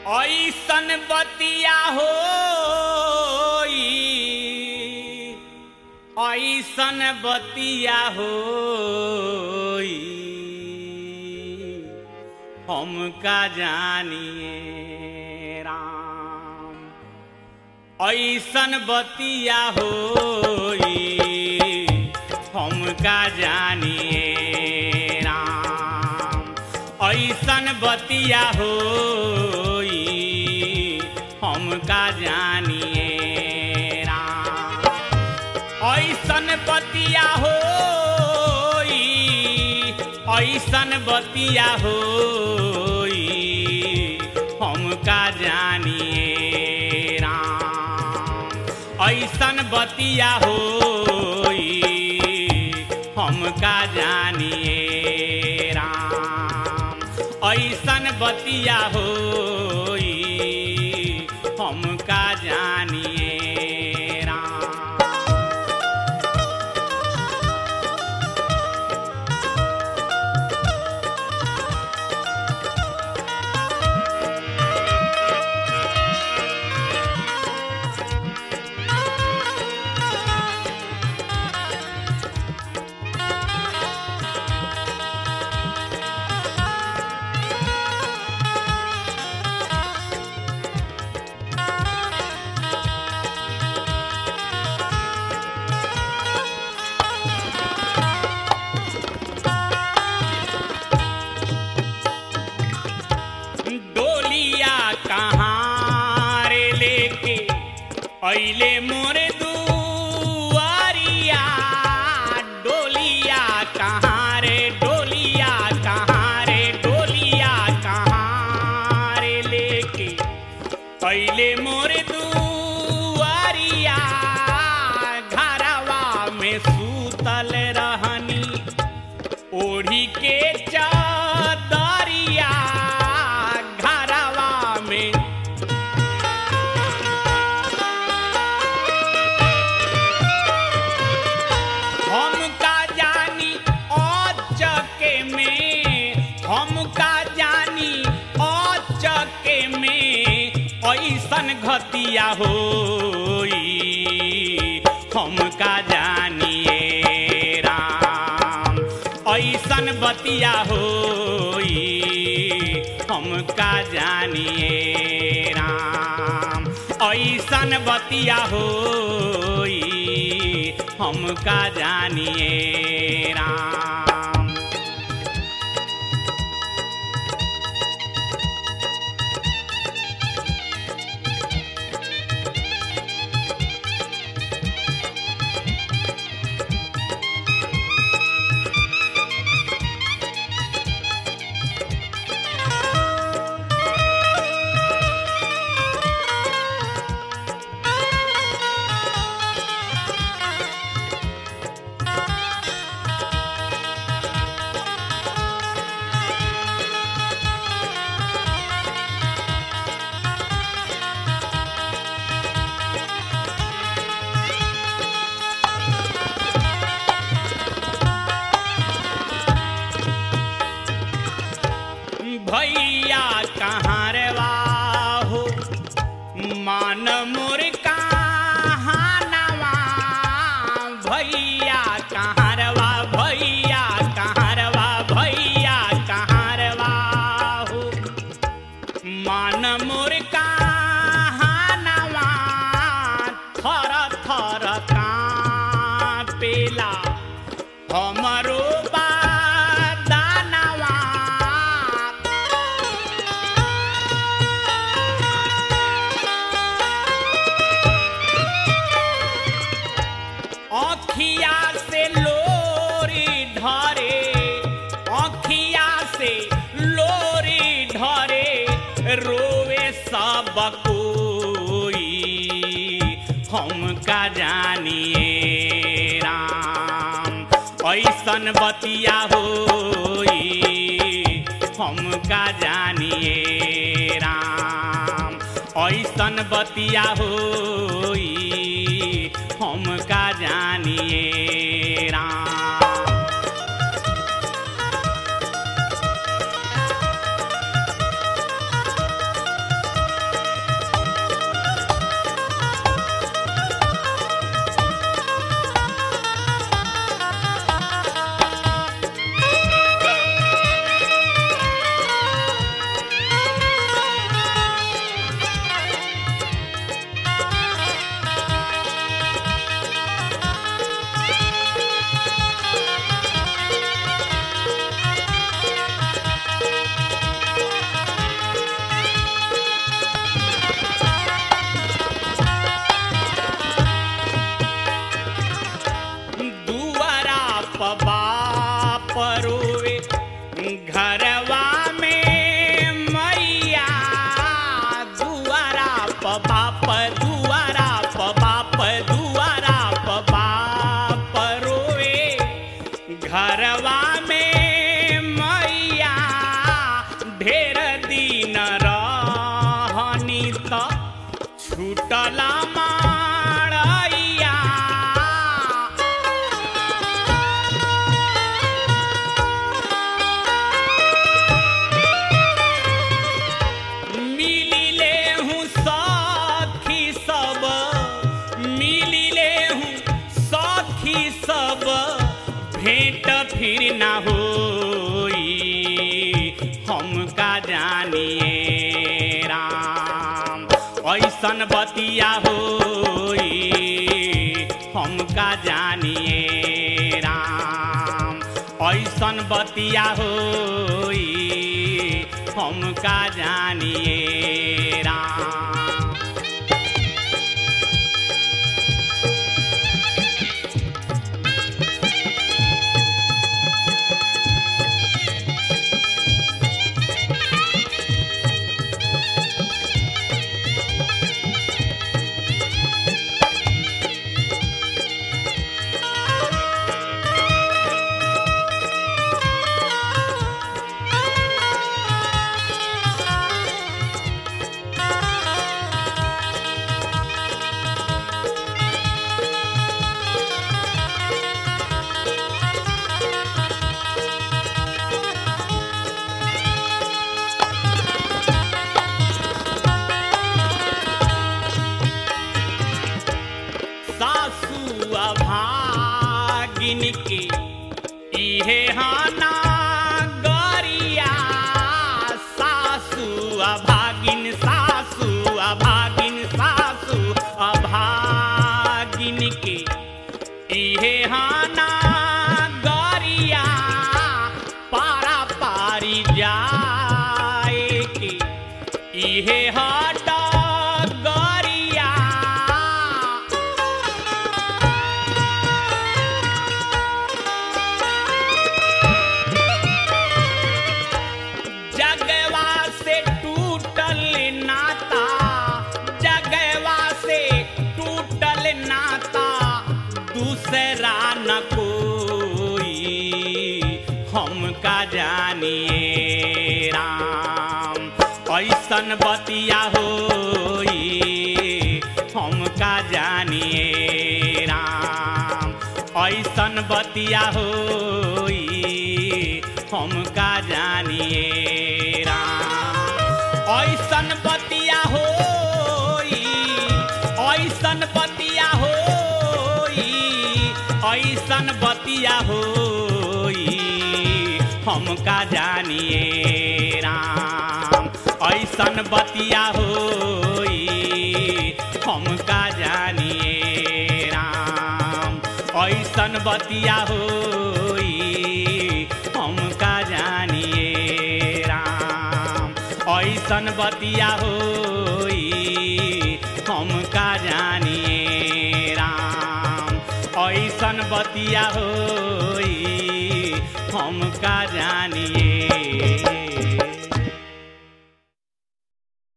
ऐसन बतिया होई, ऐसन बतिया होई, हमका जानिए राम। ऐसन बतिया होई, हमका जानिए राम। ऐसन बतिया होई, हमका जानिए राम। ऐसन बतिया होई, ऐसन बतिया होई, हमका जानिए राम। ऐसन बतिया होई, हमका जानिए राम। ऐसन बतिया होई, हमका जानिए राम। अइले मोरे दुआरिया, डोलिया कहाँ रे, डोलिया कहाँ रे, डोलिया कहाँ रे लेके अइले मोरे दुआरिया। घरवा में सूतल रहनी ओढ़ी के चादरिया, घरवा में ऐसन घतिया होई, हमका जानिए राम। ऐसन बतिया होई, हमका जानिए राम। ऐसन बतिया होई, हमका जानिए राम। भैया कहाँ रे वाहो, मान मोर कहाँ नवा। भैया कहाँ रे वा, भैया कहाँ रे वा, भैया कहाँ रे वाहो, मान मोर कहाँ नवा। थर थर कांपेला हमरो अखिया से लोरी ढरे, अखिया से लोरी ढरे, रोवे सब कोई, हमका जानिए राम। ऐसन बतिया होई, हमका जानिए राम। ऐसन बतिया होई, हमका जानिए राम। हमका जानिए राम। ऐसन बतिया होई हमका जानिए राम। ऐसन बतिया होई हमका जानिए राम। अभागिन के इहे हाना गरिया। सासु अभागिन सासु अभागिन सासु अभागिन के इहे हाना गरिया। पारा पारी जाए के इहे हट दूसरा न कोई हमका जानिए राम। ऐसन बतिया होई हमका जानिए राम। ऐसन बतिया होई हमका जानिए राम। ऐसन बतिया होई ऐसन बतिया होई ऐसन बतिया होई हमका जानिए राम। ऐसन बतिया होई हमका जानिए राम। ऐसन बतिया होई हमका जानिए राम। ऐसन बतिया होई हमका जानिए राम। ऐसन बतिया होई हमका जानिए।